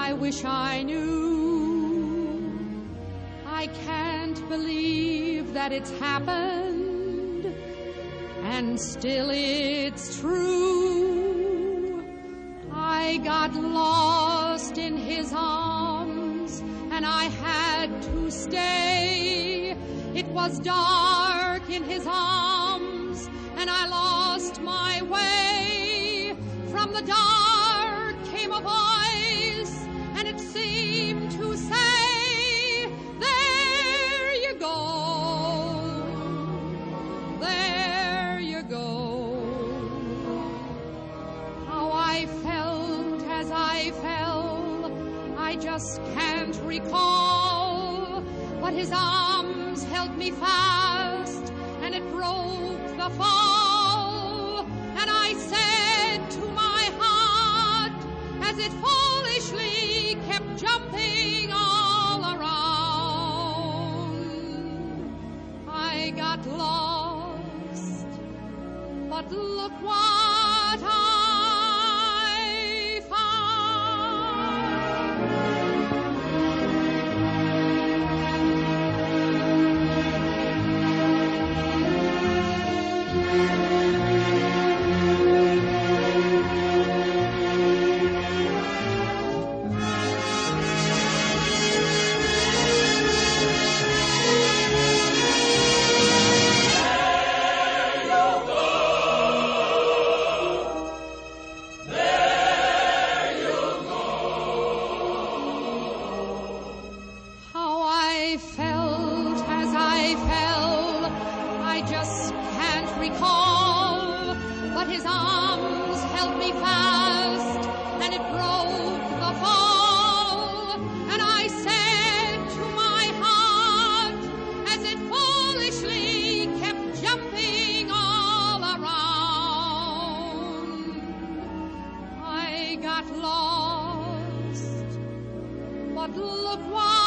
I wish I knew. I can't believe that it's happened, and still it's true. I got lost in his arms, and I had to stay. It was dark in his arms, and I lost my way. From the dark came a voice, and it seemed to say, there you go, there you go. How I felt as I fell, I just can't recall, but his arms held me fast, and it broke the fall. And I said to my heart, as it foolishly kept jumping all around, I got lost, but look what I found. I felt as I fell, I just can't recall, but his arms held me fast, and it broke the fall. And I said to my heart, as it foolishly kept jumping all around, I got lost, but look what